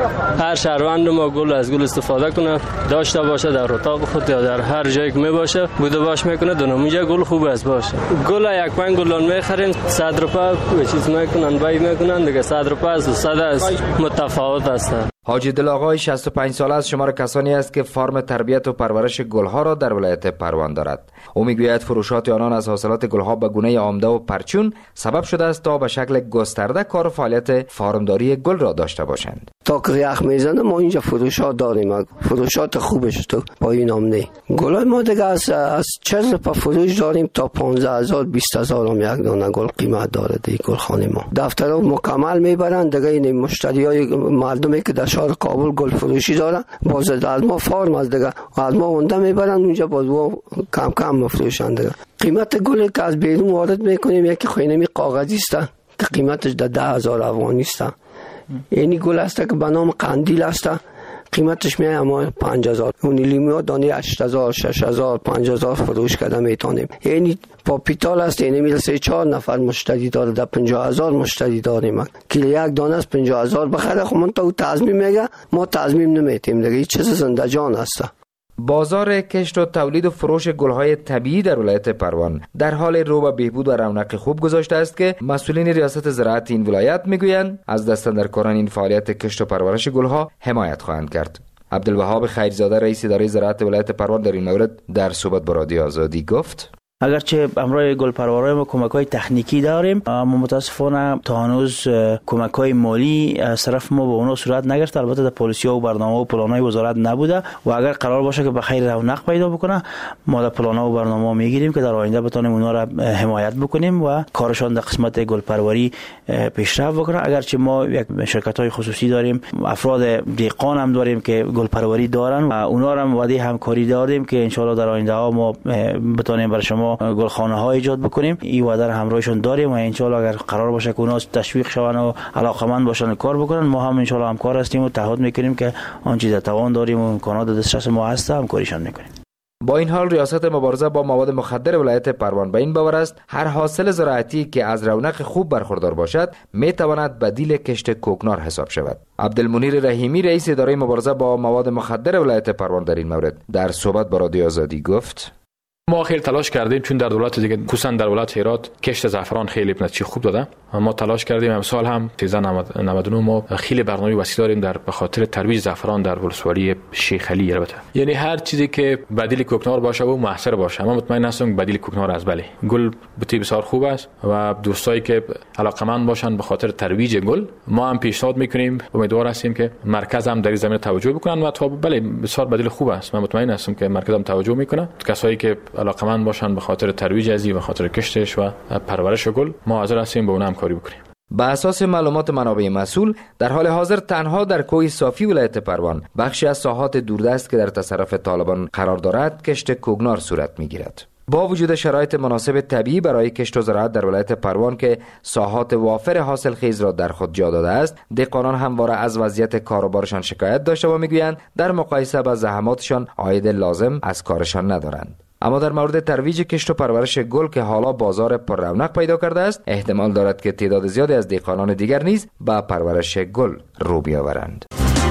C: هر شهروند ما گل از گل استفاده کنه، داشته باشه در اتاق خود یا در هر جایی که می باشه بوده باش میکنه. دونموجه گل خوب است باشه. گل یک پنج گلان میخریم صد روپیه چیز میکنن بای میکنن دیگه. صد روپیه است و صد است متفاوت است.
D: حاجی دل آقای شصت و پنج ساله از شمار کسانی است که فارم تربیت و پرورش گلها را در ولایت پروان دارد. او میگوید فروشات آنان از حاصلات گلها به گونه عمده و پرچون سبب شده است تا به شکل گسترده کار و فعالیت فارمداری گل را داشته باشند.
B: تا که یخ میزنه ما اینجا فروشات داریم، فروشات خوبش تو با این نامنه. گلای ما دیگه از از چهل پا فروش داریم تا پانزده هزار بیست هزار هم یک دانه گل قیمت داره دی گلخانه ما. دفترها مکمل میبرن دیگه. این مشتریای مردمی که در شهر کابل گل فروشی دارن باز از ما فارم از دیگه از ما اونده میبرن اونجا باز و کم کم مفروشن دیگه. قیمت گلی که از بیرون وارد میکنیم یکی خینمی کاغذی است که قیمتش در ده هزار افغانی است. اینی گل است که به نام قندیل است، قیمتش میاد اما پنج هزار. اون لیمو دانه هشت هزار شش هزار پنج هزار فروش کرده میتونیم. یعنی پاپیتال است، یعنی میل سه چهار نفر مشتری داره، در پنجاه هزار مشتری داریم که یک دانه از پنجاه هزار بخره. خب من تا او تضمین میگه ما تضمین نمیتیم دیگه. این چیز زنده جان است.
D: بازار کشت و تولید و فروش گلهای طبیعی در ولایت پروان در حال رو به بهبود و رونق خوب گذاشته است که مسئولین ریاست زراعت این ولایت میگویند از دست اندرکاران این فعالیت کشت و پرورش گلها حمایت خواهند کرد. عبدالوهاب خیرزاده رئیس اداره زراعت ولایت پروان در این مورد در صحبت با رادیو آزادی گفت:
I: اگرچه امروز گلپروارای ما کمک‌های تکنیکی داریم، اما متاسفانه تا هنوز کمک‌های مالی از طرف ما به اونها صورت نگرفته. البته در پالیسی‌ها و برنامه‌ها و پلان‌های وزارت نبوده و اگر قرار باشه که به خیر رونق پیدا بکنه ما در پلان‌ها و برنامه‌ها میگیریم که در آینده بتونیم اونها را حمایت بکنیم و کارشان در قسمت گلپروری پیشرفت بکنه. اگرچه ما یک شرکت‌های خصوصی داریم، افراد دیقان هم داریم که گلپروری دارن و اونها را وعده همکاری داریم که ان شاءالله در آینده ها ما بتونیم برای شما گلخانه ها ایجاد بکنیم. این وعده را همراهشون داریم و ان شاء الله اگر قرار باشه که اونها تشویق شون و علاقمند باشن کار بکنن، ما هم ان شاء الله همکار هستیم و تعهد میکنیم که آن چیز توان داریم و امکانات دسترس ما هست همکاریشان میکنیم.
D: با این حال ریاست مبارزه با مواد مخدر ولایت پروان به این باور است هر حاصل زراعتی که از رونق خوب برخوردار باشد می تواند بدیل کشت کوکنار حساب شود. عبدالمنیر رحیمی رئیس اداره مبارزه با مواد مخدر ولایت پروان در این مورد در صحبت با رادیو آزادی گفت:
K: ما خیلی تلاش کردیم چون در دولت دیگه خصوصا در ولایت هرات کشت زعفران خیلی نتیجه خوب داده. ما تلاش کردیم امسال هم سیزده نود و نه ما خیلی برنامه وسیع داریم در به خاطر ترویج زعفران در ولسوالی شیخ علی. البته یعنی هر چیزی که بدیل کوکنار باشه و موثر باشه. ما مطمئن هستم بدیل کوکنار از بله گل بتی بسیار خوب است و دوستایی که علاقمند باشن به خاطر ترویج گل ما هم پیشنهاد میکنیم. امیدوار هستیم که مرکز هم در این زمینه توجه بکنن و تا بله بسیار بدیل خوب است. من مطمئن هستم که مرکز هم توجه میکنه. کسایی که علاقمند باشن به خاطر ترویج ازی و خاطر کشتش و پرورش گل ما حاضر هستیم با اونها همکاری بکنیم.
D: به اساس معلومات منابع مسئول در حال حاضر تنها در کوه صافی ولایت پروان بخشی از ساحات دوردست که در تصرف طالبان قرار دارد کشت کوکنار صورت میگیرد. با وجود شرایط مناسب طبیعی برای کشت و زراعت در ولایت پروان که ساحات وافر حاصل خیز را در خود جا داده است، دهقانان همواره از وضعیت کاروبارشان شکایت داشته و میگویند در مقایسه با زحماتشان عاید لازم از کارشان ندارند. اما در مورد ترویج کشت و پرورش گل که حالا بازار پر رونق پیدا کرده است، احتمال دارد که تعداد زیادی از دهقانان دیگر نیز به پرورش گل رو بیاورند.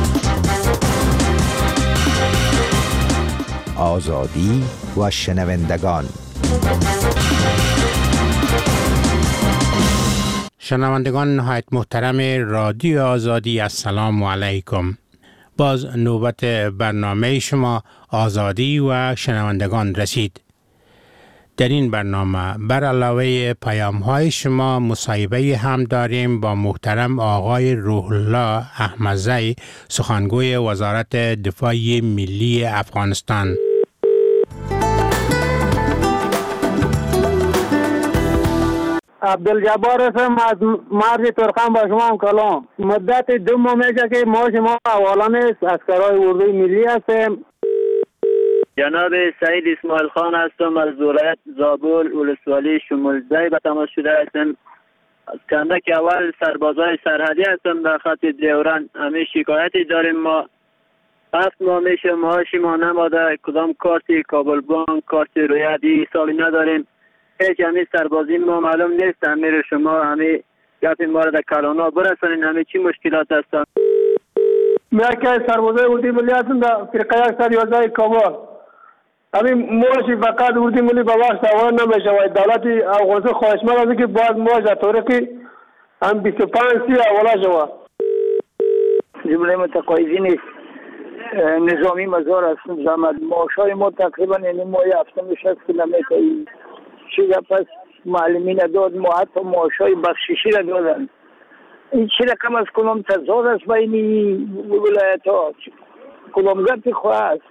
X: آزادی و شنوندگان.
Y: شنوندگان نهایت محترم رادیو آزادی، السلام علیکم. باز نوبت برنامه شما آزادی و شنوندگان رسید. در این برنامه بر علاوه پیام های شما مصاحبه هم داریم با محترم آقای روح الله احمدزی، سخنگوی وزارت دفاع ملی افغانستان.
W: عبدالجبار هستم از مرز ترخم. با شما هم کلام. مدت دو ماه میشه که ما شما اولان عسکرای اردوی ملی هستیم.
Z: جناب سعید اسماعیل خان هستم از ولایت زابل ولسوالی شمولزی به تماس شده هستم. کنده که اول سربازای سرحدی هستن در خط دیوران همه شکایتی داریم. ما هفت ماه میشه معاشی ما نماده، کدام کارتی کابل بانک کارتی رویدی سالی نداریم. هیچ همی سربازی ما معلوم نیست. همه شما همه گفت ما را در کلانا برسانین، همه چی مشکلات هستن.
W: میاکه سربازای اردوی ملی هستن در فرقه یک صد یازده کابل. همین معاشی فقط اردوی ملی به وقت اول نمیشه و دولت افغانستان خواهشمند است که باید معاش در طریق هم بیست و پنج سی اولا شود.
G: جمله متقاعدین نیست نظامی مزار هستم زحمت معاشای ما تقریبا این ماه هفتم شصت کیلومتر چیز پس معلمین داد ما حتی معاشای بخششی را دادن. این چی رقم از کلام تضاد است بین ولایت ها کلام گفت خواه است.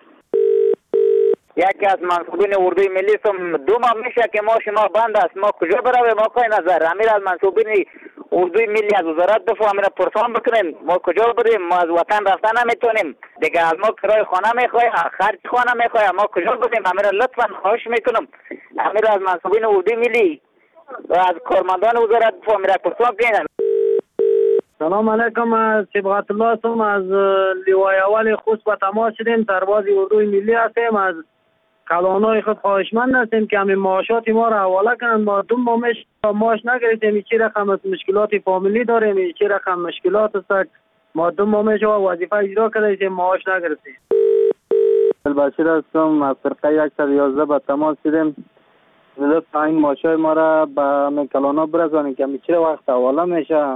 L: یکی از منصوبین اردوی ملی سم دو ماه میشه که ما شما بند است. ما کجا برویم آقای نظر؟ امیر از منصوبین اردوی ملی از وزارت دفاع امیر پرسان بکنیم ما کجا بریم؟ ما از وطن رفتن نمیتونیم دیگه. از ما کرای خانه میخواه، خرج خانه میخواه، ما کجا بریم؟ امیر لطفا خواهش میکنم امیر از منصوبین اردوی ملی و از کارمندان وزارت دفاع امیر پرسان بگین.
W: سلام علیکم، از صبغت الله هستم. از لیوای اول خوست به تماس شدیم. سرباز اردوی ملی هستیم. از کلانای خود خواهشمند هستیم که همین معاشات ما را حواله کنند. ما دو ماه میشه معاش نگرفتیم. چی رقم از مشکلات فامیلی داریم، چی رقم مشکلات است. ما دو ماه میشه وظیفه اجرا کردیم معاش نگرفتیم. البشیر هستم. از فرقه یک صد یازده به تماس شدیم. لطفا این معاشای ما را به همین کلانا برسانید که چی وقت حواله میشه.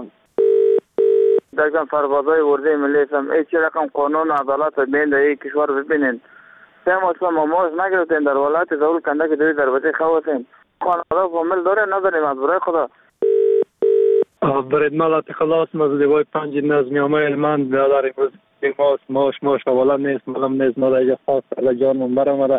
G: دقیقا سربازای اردوی ملی هستم. ای چی رقم قانون عدالت بین در یک کشور ببینین. سه ماه ما معاش نگرفتیم در ولایت زاول کنده که دوی در بچه خواستیم. خانواده فامیل داره نداریم از برای خدا.
W: برید مالات خلاص مزدیوای پنج نظمیامه علمان داریم. ماش ماش ماش حواله نیست ملم نیست ما در خاص علی جان منبر آمده.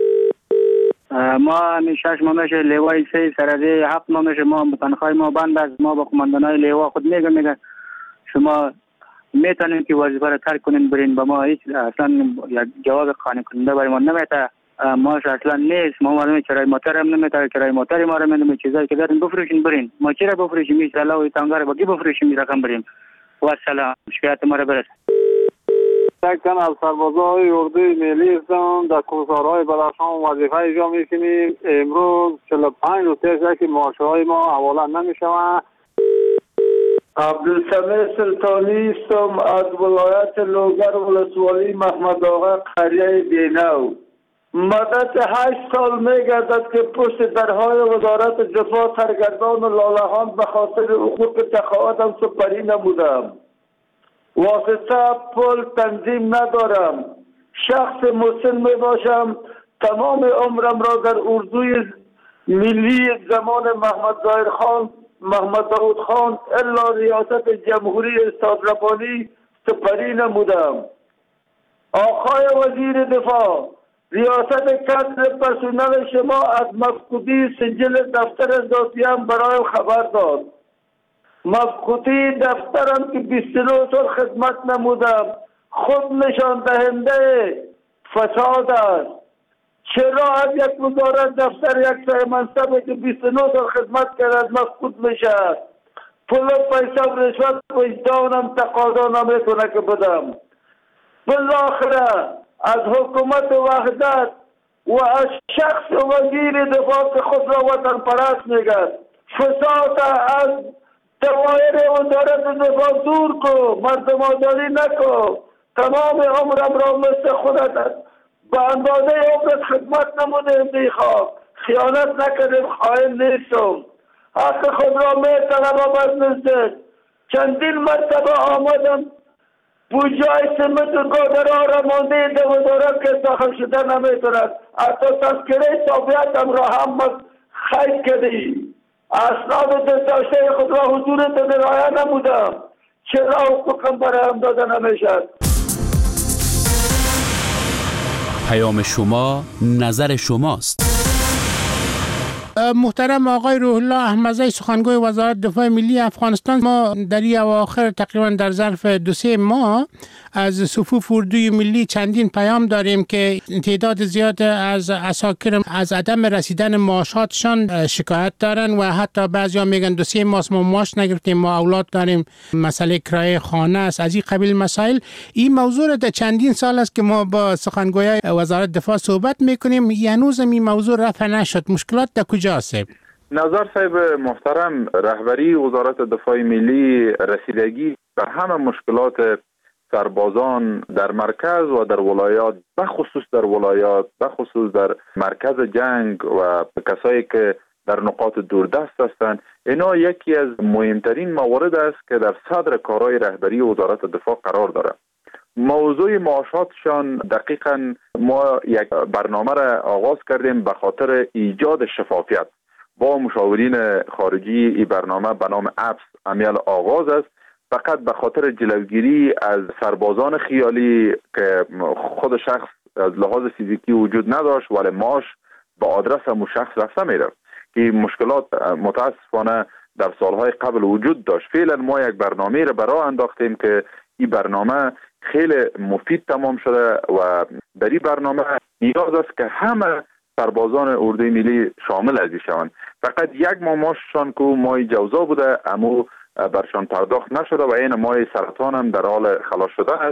W: ما همی شش ماه میشه لیوای سه سرده هفت ماه میشه ما تنخواه ما بند است. ما با کماندانای لیوا خود میگه میگه شما میتونین که وظیفه را ترک کنین برین. با ما هیچ اصلا یک جواب قانع کننده برای ما نمیده. ماش اصلا نیست. ما معلومه کرای موتر هم نمیده. کرای موتر ما را میدونیم چیزایی که دارین بفروشین برین. ما چرا بفروشیم؟ این سلاوی تانگار باگی بفروشیم این رقم بریم. و سلام شکایت ما را برس. تکن از سربازای اردوی ملی هستم. در کوسارهای بدخشان وظیفه اجرا میکنیم. امروز چهل و پنج روز است که معاشهای ما حواله نمیشوند. عبدالسمیع سلطانی هستم. از ولایت لوگر ولسوالی محمد آقا قریه دینو. مدت هشت سال میگردد که پشت درهای وزارت دفاع سرگردان و لالهان به خاطر حقوق تقاعدم سپری نمودم. واسطه پل تنظیم ندارم. شخص مسن می باشم. تمام عمرم را در اردوی ملی زمان محمد ظاهر خان محمد داود خان الا ریاست جمهوری استاد ربانی سپری نمودم. آقای وزیر دفاع، ریاست کادر پرسنل شما از مفقودی سجل دفتر ذاتیم برایم خبر داد. مفقودی دفترم که بیست و نه سال خدمت نمودم خود نشان دهنده فساد است. چرا از یک وزارت دفتر یک سای منصبه که بیست و نه سال خدمت کرد مفقود میشه؟ پول پیسه و رشوت وجدانم تقاضا نمیتونه که بدم. بالاخره از حکومت وحدت و از شخص وزیر دفاع که خود را وطن پرست میگه فساد از دوایر وزارت دفاع دور کو، مردم آزادی نکو. تمام عمرم را مثل خودت به اندازه عمرت خدمت نمودیم بیخواه، خیانت نکردیم، خائن نیستم. حق خود را میتنم و بزنزد. چندین مرتبه آمدم بوجای سمت و گادرها را مانده در وزارت که داخل شده نمیتوند. حتی تذکره تابعیت هم را هم خیل کردی. اسناد دستاشته خود را حضورت رعایت نمودم. چرا حقوقم برایم داده نمیشد؟
V: پیام شما نظر شماست.
Y: محترم آقای روح الله احمدزی سخنگوی وزارت دفاع ملی افغانستان، ما در این اواخر تقریبا در ظرف دو سه ماه از صفوف اردوی ملی چندین پیام داریم که تعداد زیاد از عساکر از عدم رسیدن معاشاتشان شکایت دارن و حتی بعضیا میگن دو سه ماه ما معاش نگرفتیم، ما اولاد داریم، مسئله کرایه خانه است، از این قبیل مسائل. این موضوع در چندین سال است که ما با سخنگوی وزارت دفاع صحبت میکنیم، هنوز این موضوع رفع نشد. مشکلات در کجاست؟
N: نظر صاحب محترم، رهبری وزارت دفاع ملی رسیدگی به همه مشکلات سربازان در مرکز و در ولایات، به خصوص در ولایات، به خصوص در مرکز جنگ و کسایی که در نقاط دوردست هستند، اینا یکی از مهمترین موارد است که در صدر کارهای رهبری وزارت دفاع قرار دارد. موضوع معاشاتشان دقیقاً ما یک برنامه را آغاز کردیم به خاطر ایجاد شفافیت با مشاورین خارجی. این برنامه به نام اپس عمل آغاز است، فقط به خاطر جلوگیری از سربازان خیالی که خود شخص از لحاظ فیزیکی وجود نداشت ولی معاش به آدرس همون شخص رفته میره که مشکلات متاسفانه در سالهای قبل وجود داشت. فعلا ما یک برنامه را برای انداختیم که این برنامه خیلی مفید تمام شده و در این برنامه نیاز است که همه سربازان اردوی ملی شامل از شوند. فقط یک ماه معاششان که ماه جوزا بوده، اما برشان پرداخت نشده و این ماه سرطان هم در حال خلاص شده است.